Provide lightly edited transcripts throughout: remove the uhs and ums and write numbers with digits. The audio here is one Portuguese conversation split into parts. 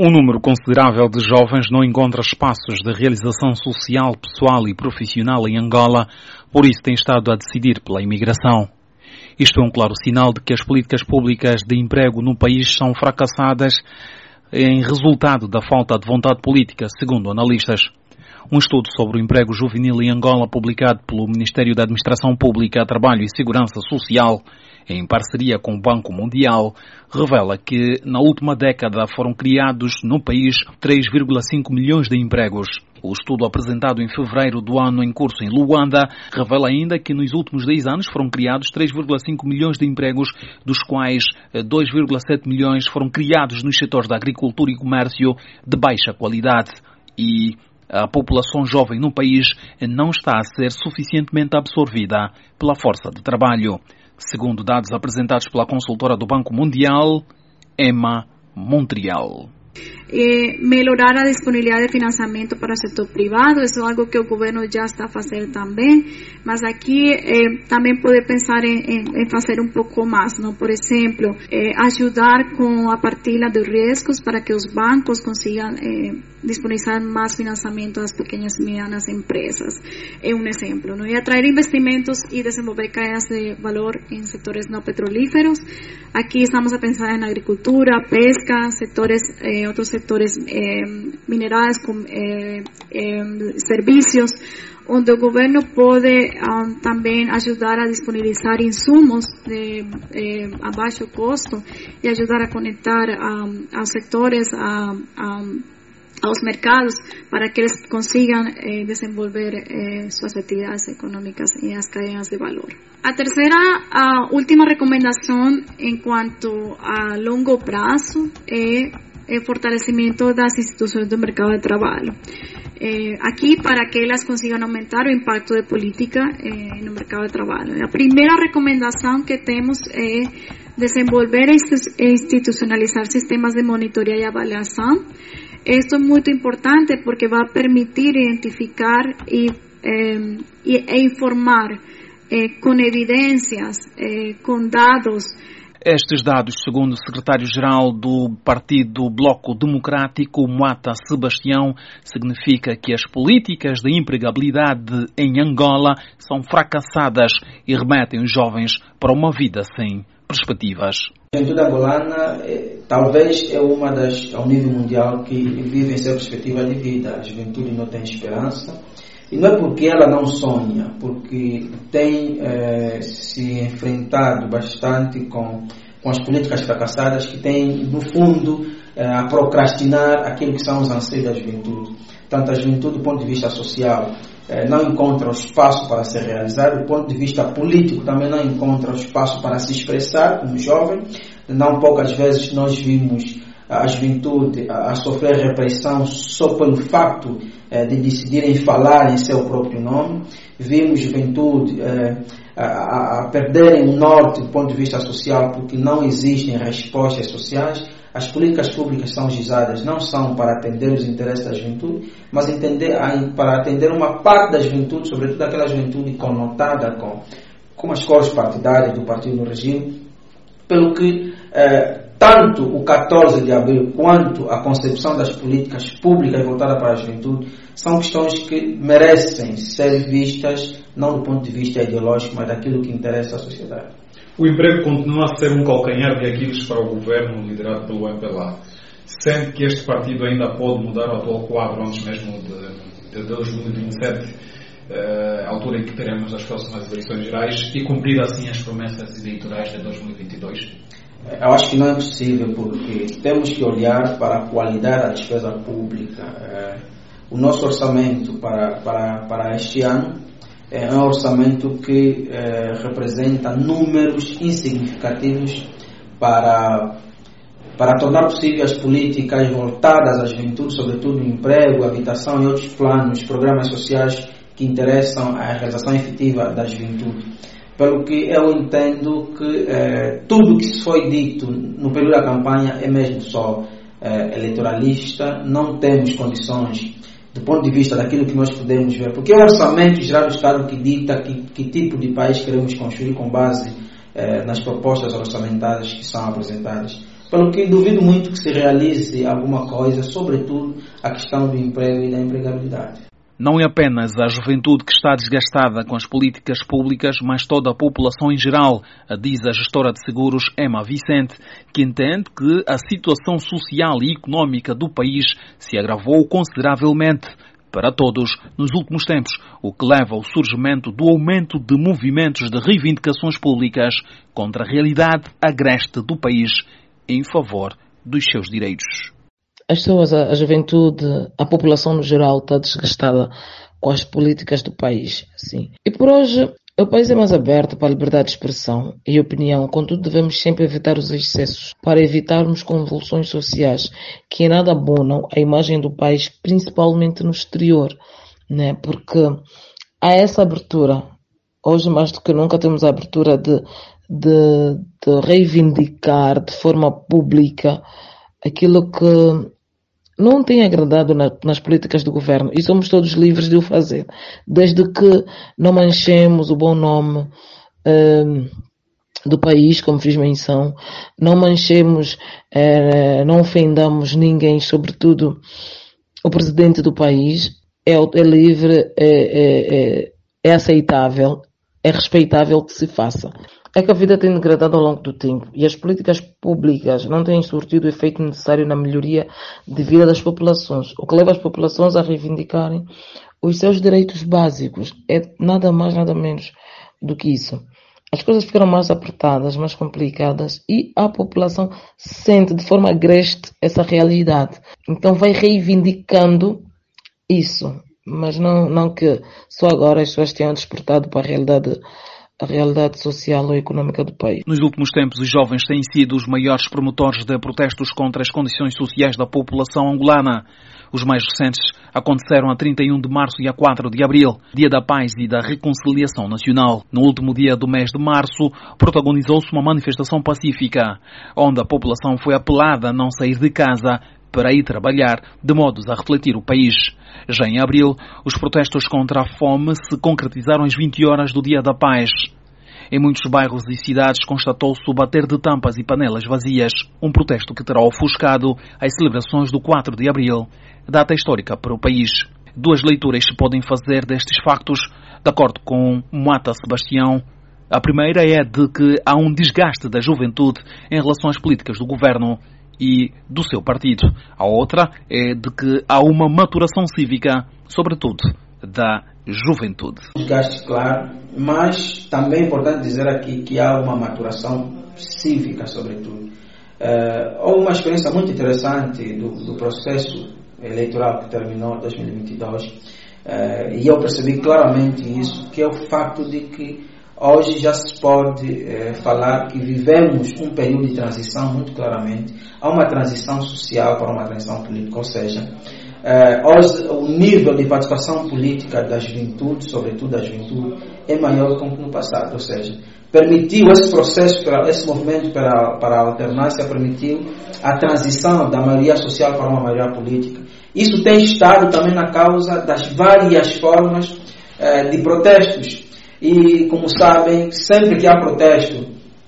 Um número considerável de jovens não encontra espaços de realização social, pessoal e profissional em Angola, por isso tem estado a decidir pela imigração. Isto é um claro sinal de que as políticas públicas de emprego no país são fracassadas em resultado da falta de vontade política, segundo analistas. Um estudo sobre o emprego juvenil em Angola, publicado pelo Ministério da Administração Pública, Trabalho e Segurança Social, em parceria com o Banco Mundial, revela que na última década foram criados no país 3,5 milhões de empregos. O estudo apresentado em fevereiro do ano em curso em Luanda revela ainda que nos últimos 10 anos foram criados 3,5 milhões de empregos, dos quais 2,7 milhões foram criados nos setores da agricultura e comércio de baixa qualidade. E a população jovem no país não está a ser suficientemente absorvida pela força de trabalho. Segundo dados apresentados pela consultora do Banco Mundial, EMA Montreal. Melhorar a disponibilidade de financiamento para o setor privado, isso é algo que o governo já está fazendo também, mas aqui também pode pensar em fazer um pouco mais, não? Por exemplo, ajudar com a partilha de riscos para que os bancos consigam disponibilizar mais financiamento às pequenas e medianas empresas. É um exemplo, não? E atrair investimentos e desenvolver cadeias de valor em setores não petrolíferos. Aqui estamos a pensar em agricultura, pesca, outros setores minerais, serviços, onde o governo pode também ajudar a disponibilizar insumos a baixo custo e ajudar a conectar aos setores, aos mercados, para que eles consigam desenvolver suas atividades econômicas e as cadeias de valor. A terceira, última recomendação em quanto a longo prazo é o fortalecimento das instituições do mercado de trabalho. Aqui, para que elas consigam aumentar o impacto de política no mercado de trabalho. A primeira recomendação que temos é desenvolver e institucionalizar sistemas de monitoria e avaliação. Esto es muy importante porque va a permitir identificar e informar com evidências, com dados. Estes dados, segundo o secretário-geral do Partido Bloco Democrático, Moata Sebastião, significa que as políticas de empregabilidade em Angola são fracassadas e remetem os jovens para uma vida sem perspectivas. A juventude angolana talvez é uma das, ao nível mundial, que vive sem perspectiva de vida. A juventude não tem esperança. E não é porque ela não sonha, porque tem se enfrentado bastante com as políticas fracassadas, que tem, no fundo, a procrastinar aquilo que são os anseios da juventude. Tanto a juventude, do ponto de vista social, não encontra o espaço para se realizar, do ponto de vista político também não encontra o espaço para se expressar como jovem. Não poucas vezes nós vimos a juventude a sofrer repressão só pelo facto de decidirem falar em seu próprio nome. Vimos juventude a perderem o norte do ponto de vista social porque não existem respostas sociais. As políticas públicas são gizadas, não são para atender os interesses da juventude, mas para atender uma parte da juventude, sobretudo aquela juventude conotada com as cores partidárias do partido no regime, pelo que tanto o 14 de abril quanto a concepção das políticas públicas voltadas para a juventude são questões que merecem ser vistas não do ponto de vista ideológico, mas daquilo que interessa à sociedade. O emprego continua a ser um calcanhar de Aquiles para o governo liderado pelo MPLA. Sente que este partido ainda pode mudar o atual quadro antes mesmo de 2027, a altura em que teremos as próximas eleições gerais, e cumprir assim as promessas eleitorais de 2022? Eu acho que não é possível, porque temos que olhar para a qualidade da despesa pública. O nosso orçamento para este ano é um orçamento que representa números insignificativos para tornar possível as políticas voltadas à juventude, sobretudo no emprego, habitação e outros planos, programas sociais que interessam a realização efetiva da juventude. Pelo que eu entendo que tudo o que se foi dito no período da campanha é mesmo só eleitoralista. Não temos condições, do ponto de vista daquilo que nós podemos ver, porque é o orçamento geral do Estado que dita que tipo de país queremos construir com base nas propostas orçamentárias que são apresentadas. pelo que duvido muito que se realize alguma coisa, sobretudo a questão do emprego e da empregabilidade. Não é apenas a juventude que está desgastada com as políticas públicas, mas toda a população em geral, diz a gestora de seguros Emma Vicente, que entende que a situação social e económica do país se agravou consideravelmente para todos nos últimos tempos, o que leva ao surgimento do aumento de movimentos de reivindicações públicas contra a realidade agreste do país em favor dos seus direitos. As pessoas, a juventude, a população no geral está desgastada com as políticas do país. Sim. E por hoje, o país é mais aberto para a liberdade de expressão e opinião, contudo devemos sempre evitar os excessos para evitarmos convulsões sociais que em nada abonam a imagem do país, principalmente no exterior, né? Porque há essa abertura. Hoje, mais do que nunca, temos a abertura de reivindicar de forma pública aquilo que não tem agradado nas políticas do governo, e somos todos livres de o fazer, desde que não manchemos o bom nome do país, como fiz menção, não manchemos, não ofendamos ninguém, sobretudo o presidente do país. É livre, é aceitável, é respeitável que se faça. É que a vida tem degradado ao longo do tempo e as políticas públicas não têm surtido o efeito necessário na melhoria de vida das populações, o que leva as populações a reivindicarem os seus direitos básicos. É nada mais, nada menos do que isso. As coisas ficaram mais apertadas, mais complicadas e a população sente de forma agreste essa realidade. Então vai reivindicando isso, mas não que só agora as pessoas tenham despertado para a realidade social ou económica do país. Nos últimos tempos, os jovens têm sido os maiores promotores de protestos contra as condições sociais da população angolana. Os mais recentes aconteceram a 31 de março e a 4 de abril, Dia da Paz e da Reconciliação Nacional. No último dia do mês de março, protagonizou-se uma manifestação pacífica, onde a população foi apelada a não sair de casa para ir trabalhar, de modos a refletir o país. Já em abril, os protestos contra a fome se concretizaram às 20 horas do Dia da Paz. Em muitos bairros e cidades constatou-se o bater de tampas e panelas vazias, um protesto que terá ofuscado as celebrações do 4 de abril, data histórica para o país. Duas leituras se podem fazer destes factos, de acordo com Moata Sebastião. A primeira é de que há um desgaste da juventude em relação às políticas do governo e do seu partido. A outra é de que há uma maturação cívica, sobretudo da juventude. Desgaste, claro, mas também é importante dizer aqui que há uma maturação cívica, sobretudo. Houve uma experiência muito interessante do processo eleitoral que terminou em 2022 e eu percebi claramente isso, que é o facto de que hoje já se pode falar que vivemos um período de transição muito claramente. Há uma transição social para uma transição política, ou seja, hoje o nível de participação política da juventude, sobretudo da juventude, é maior do que no passado, ou seja, permitiu esse processo, esse movimento para a alternância, permitiu a transição da maioria social para uma maioria política. Isso tem estado também na causa das várias formas de protestos. E, como sabem, sempre que há protesto,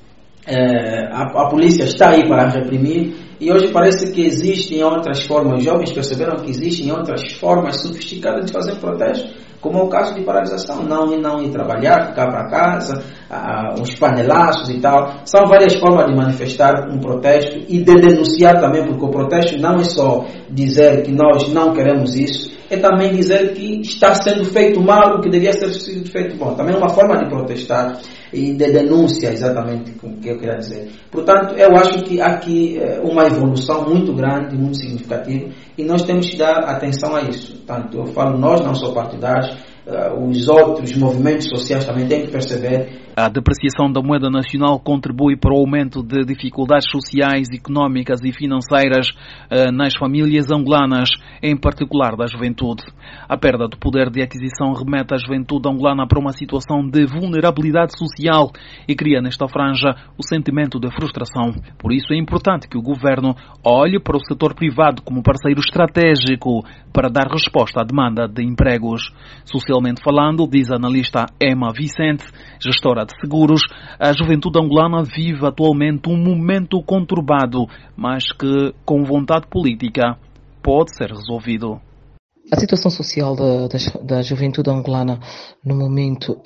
a polícia está aí para reprimir. E hoje parece que existem outras formas. Os jovens perceberam que existem outras formas sofisticadas de fazer protesto, como é o caso de paralisação. Não ir trabalhar, ficar para casa, uns panelaços e tal. São várias formas de manifestar um protesto e de denunciar também, porque o protesto não é só dizer que nós não queremos isso, é também dizer que está sendo feito mal o que devia ser sido feito bom. Também é uma forma de protestar e de denúncia, exatamente o que eu queria dizer. Portanto, eu acho que há aqui uma evolução muito grande, muito significativa, e nós temos que dar atenção a isso. Portanto, eu falo nós, não só partidários, os outros movimentos sociais também têm que perceber. A depreciação da moeda nacional contribui para o aumento de dificuldades sociais, económicas e financeiras nas famílias angolanas, em particular da juventude. A perda do poder de aquisição remete a juventude angolana para uma situação de vulnerabilidade social e cria nesta franja o sentimento de frustração. Por isso é importante que o governo olhe para o setor privado como parceiro estratégico para dar resposta à demanda de empregos. Social Socialmente falando, diz a analista Emma Vicente, gestora de seguros, a juventude angolana vive atualmente um momento conturbado, mas que, com vontade política, pode ser resolvido. A situação social da juventude angolana no momento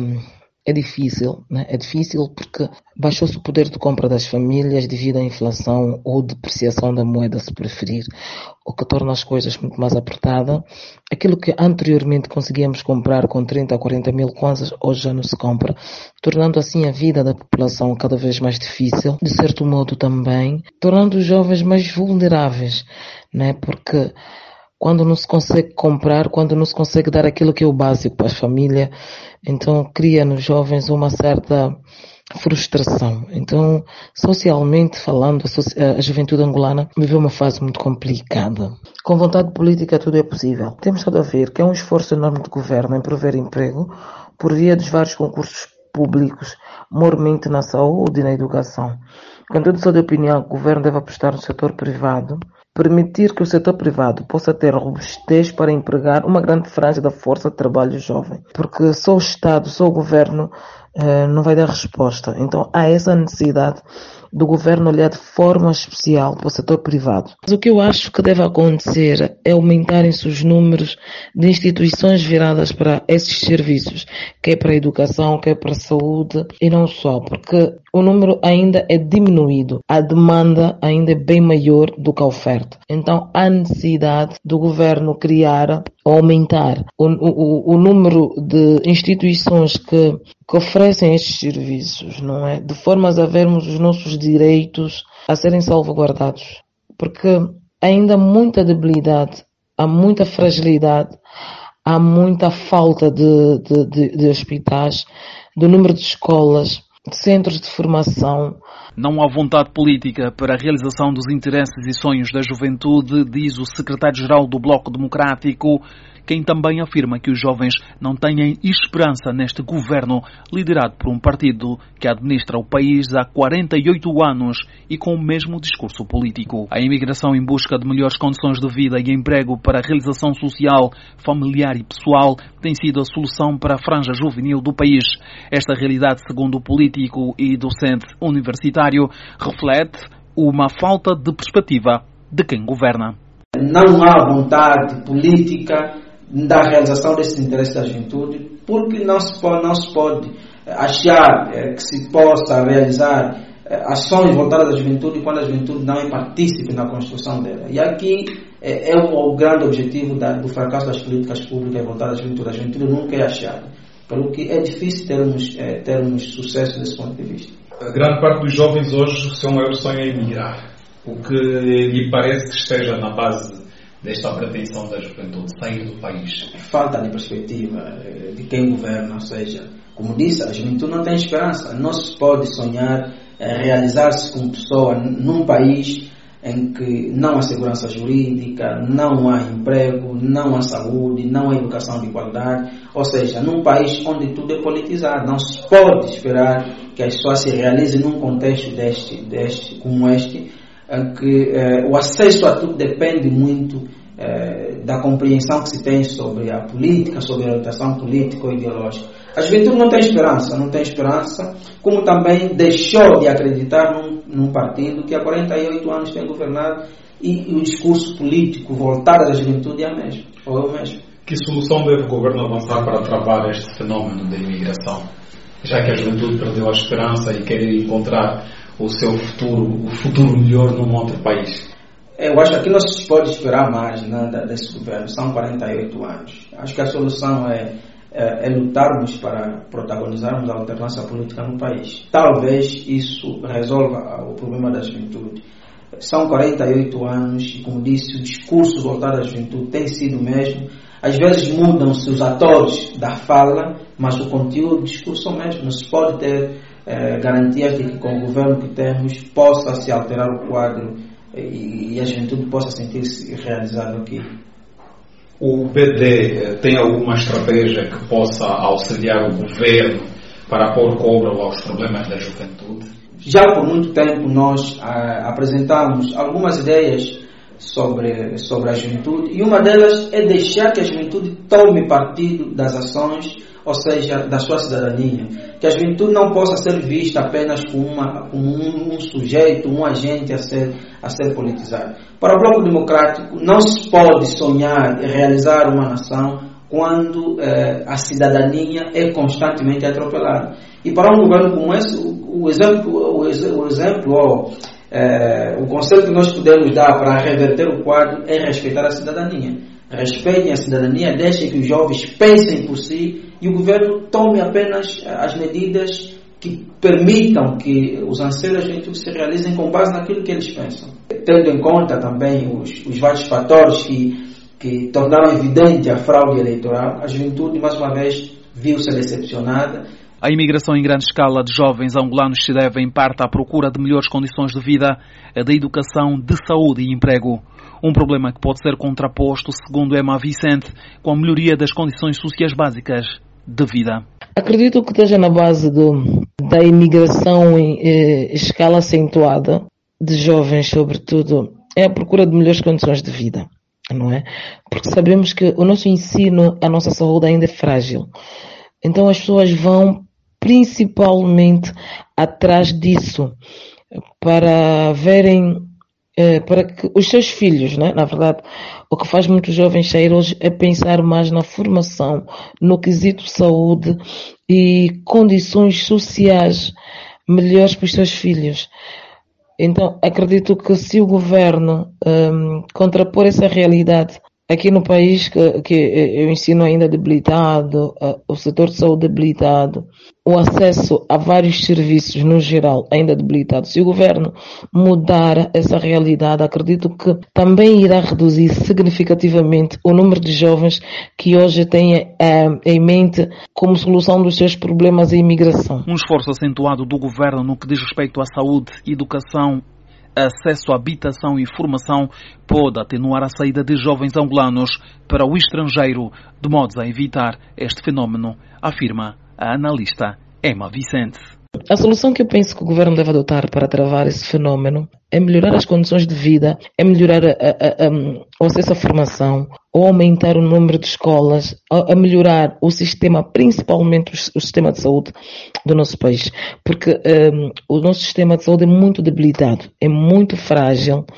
é difícil, né? É difícil porque baixou-se o poder de compra das famílias devido à inflação ou depreciação da moeda, se preferir, o que torna as coisas muito mais apertadas. Aquilo que anteriormente conseguíamos comprar com 30 a 40 mil kwanzas, hoje já não se compra, tornando assim a vida da população cada vez mais difícil, de certo modo também, tornando os jovens mais vulneráveis, né? Porque quando não se consegue comprar, quando não se consegue dar aquilo que é o básico para a família, então cria nos jovens uma certa frustração. Então, socialmente falando, a juventude angolana viveu uma fase muito complicada. Com vontade política tudo é possível. Temos estado a ver que é um esforço enorme do governo em prover emprego por via dos vários concursos públicos, mormente na saúde e na educação. Contudo, sou de opinião que o governo deve apostar no setor privado, permitir que o setor privado possa ter robustez para empregar uma grande franja da força de trabalho jovem. Porque só o Estado, só o governo não vai dar resposta. Então há essa necessidade do governo olhar de forma especial para o setor privado. Mas o que eu acho que deve acontecer é aumentarem-se os números de instituições viradas para esses serviços, quer para a educação, quer para a saúde, e não só, porque o número ainda é diminuído, a demanda ainda é bem maior do que a oferta. Então há necessidade do governo criar ou aumentar o número de instituições que oferecem estes serviços, não é? De forma a vermos os nossos direitos a serem salvaguardados. Porque ainda há muita debilidade, há muita fragilidade, há muita falta de hospitais, do número de escolas, de centros de formação. Não há vontade política para a realização dos interesses e sonhos da juventude, diz o secretário-geral do Bloco Democrático, quem também afirma que os jovens não têm esperança neste governo liderado por um partido que administra o país há 48 anos e com o mesmo discurso político. A imigração em busca de melhores condições de vida e emprego para a realização social, familiar e pessoal tem sido a solução para a franja juvenil do país. Esta realidade, segundo o político e docente universitário, reflete uma falta de perspectiva de quem governa. Não há vontade política da realização desses interesses da juventude, porque não se pode achar que se possa realizar ações voltadas à juventude quando a juventude não é partícipe na construção dela. E aqui é o grande objetivo do fracasso das políticas públicas voltadas à juventude. A juventude nunca é achada, pelo que é difícil termos sucesso desse ponto de vista. A grande parte dos jovens hoje, o seu maior sonho é emigrar, o que lhe parece que esteja na base desta pretensão da juventude, sair do país. Falta de perspectiva de quem governa, ou seja, como disse, a juventude não tem esperança. Não se pode sonhar realizar-se como pessoa num país em que não há segurança jurídica, não há emprego, não há saúde, não há educação de qualidade, ou seja, num país onde tudo é politizado. Não se pode esperar que as pessoas se realizem num contexto como este, em que o acesso a tudo depende muito da compreensão que se tem sobre a política, sobre a orientação política ou ideológica. A juventude não tem esperança, como também deixou de acreditar num partido que há 48 anos tem governado e o discurso político voltado à juventude é o mesmo. Que solução deve o governo avançar para travar este fenómeno da imigração? Já que a juventude perdeu a esperança e quer encontrar o seu futuro melhor num outro país? Eu acho que aqui não se pode esperar mais desse governo. São 48 anos. Acho que a solução é lutarmos para protagonizarmos a alternância política no país. Talvez isso resolva o problema da juventude. São 48 anos e, como disse, o discurso voltado à juventude tem sido o mesmo. Às vezes mudam-se os atores da fala, mas o conteúdo do discurso é o mesmo. Não se pode ter garantias de que com o governo que temos possa se alterar o quadro e a juventude possa sentir-se realizada aqui. O BD tem alguma estratégia que possa auxiliar o governo para pôr cobro aos problemas da juventude? Já por muito tempo nós apresentamos algumas ideias sobre a juventude, e uma delas é deixar que a juventude tome partido das ações, ou seja, da sua cidadania. Que a juventude não possa ser vista apenas como um sujeito, um agente a ser politizado. Para o Bloco Democrático, não se pode sonhar em realizar uma nação quando a cidadania é constantemente atropelada. E para um governo como esse, o conselho que nós podemos dar para reverter o quadro é respeitar a cidadania. Respeitem a cidadania, deixem que os jovens pensem por si e o governo tome apenas as medidas que permitam que os anseios da juventude se realizem com base naquilo que eles pensam. Tendo em conta também os vários fatores que tornaram evidente a fraude eleitoral, a juventude, mais uma vez, viu-se decepcionada. A imigração em grande escala de jovens angolanos se deve, em parte, à procura de melhores condições de vida, da educação, de saúde e emprego. Um problema que pode ser contraposto, segundo Emma Vicente, com a melhoria das condições sociais básicas de vida. Acredito que esteja na base da imigração em escala acentuada de jovens, sobretudo, é a procura de melhores condições de vida, não é? Porque sabemos que o nosso ensino, a nossa saúde ainda é frágil. Então as pessoas vão principalmente atrás disso para verem, para que os seus filhos, né? Na verdade, o que faz muitos jovens sair hoje é pensar mais na formação, no quesito saúde e condições sociais melhores para os seus filhos. Então, acredito que se o governo contrapor essa realidade aqui no país, que eu ensino ainda debilitado, o setor de saúde debilitado, o acesso a vários serviços no geral ainda debilitado, se o governo mudar essa realidade, acredito que também irá reduzir significativamente o número de jovens que hoje têm em mente como solução dos seus problemas a imigração. Um esforço acentuado do governo no que diz respeito à saúde, educação, acesso à habitação e formação pode atenuar a saída de jovens angolanos para o estrangeiro, de modo a evitar este fenómeno, afirma a analista Emma Vicente. A solução que eu penso que o governo deve adotar para travar esse fenómeno é melhorar as condições de vida, é melhorar o acesso à formação, ou aumentar o número de escolas, a melhorar o sistema, principalmente o sistema de saúde do nosso país. Porque o nosso sistema de saúde é muito debilitado, é muito frágil.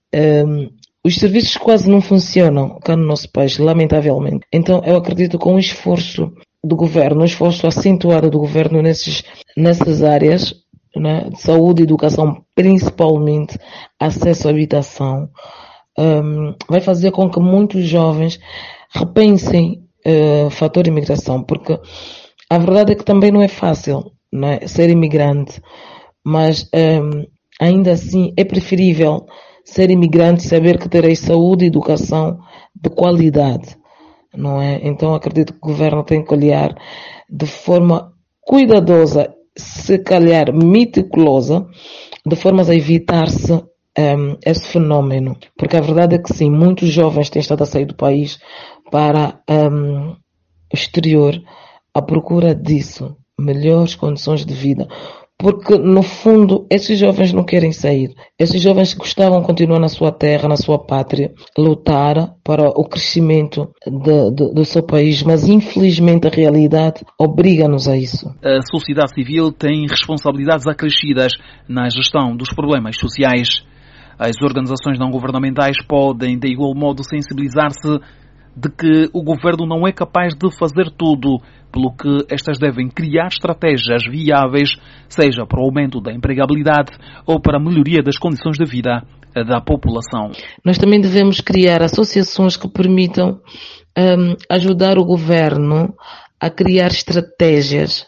Os serviços quase não funcionam cá no nosso país, lamentavelmente. Então eu acredito que com um esforço do governo, um esforço acentuado do governo nessas áreas, né, de saúde e educação, principalmente acesso à habitação, vai fazer com que muitos jovens repensem o fator imigração, porque a verdade é que também não é fácil, né, ser imigrante, mas ainda assim é preferível ser imigrante e saber que terei saúde e educação de qualidade, não é? Então acredito que o governo tem que olhar de forma cuidadosa, se calhar meticulosa, de formas a evitar-se esse fenómeno. Porque a verdade é que sim, muitos jovens têm estado a sair do país para o exterior à procura disso, melhores condições de vida. Porque, no fundo, esses jovens não querem sair. Esses jovens gostavam de continuar na sua terra, na sua pátria, lutar para o crescimento do seu país, mas infelizmente a realidade obriga-nos a isso. A sociedade civil tem responsabilidades acrescidas na gestão dos problemas sociais. As organizações não governamentais podem, de igual modo, sensibilizar-se de que o governo não é capaz de fazer tudo, pelo que estas devem criar estratégias viáveis, seja para o aumento da empregabilidade ou para a melhoria das condições de vida da população. Nós também devemos criar associações que permitam ajudar o governo a criar estratégias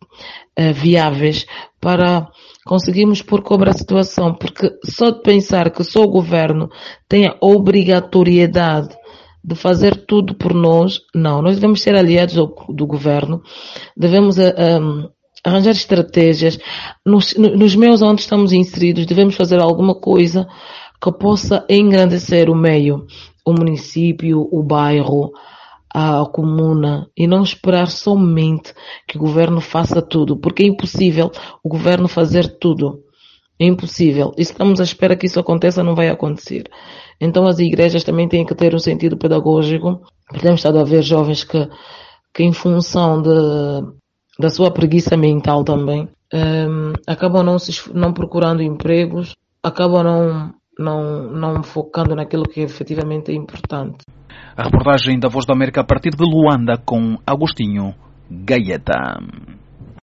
viáveis para conseguirmos pôr cobre a situação, porque só de pensar que só o governo tem a obrigatoriedade de fazer tudo por nós, não. Nós devemos ser aliados do governo, devemos arranjar estratégias. Nos meios onde estamos inseridos, devemos fazer alguma coisa que possa engrandecer o meio, o município, o bairro, a comuna, e não esperar somente que o governo faça tudo, porque é impossível o governo fazer tudo. É impossível. E se estamos à espera que isso aconteça, não vai acontecer. Então as igrejas também têm que ter um sentido pedagógico. Temos estado a ver jovens que em função da sua preguiça mental também, acabam não procurando empregos, acabam não focando naquilo que efetivamente é importante. A reportagem da Voz da América a partir de Luanda com Agostinho Gaeta.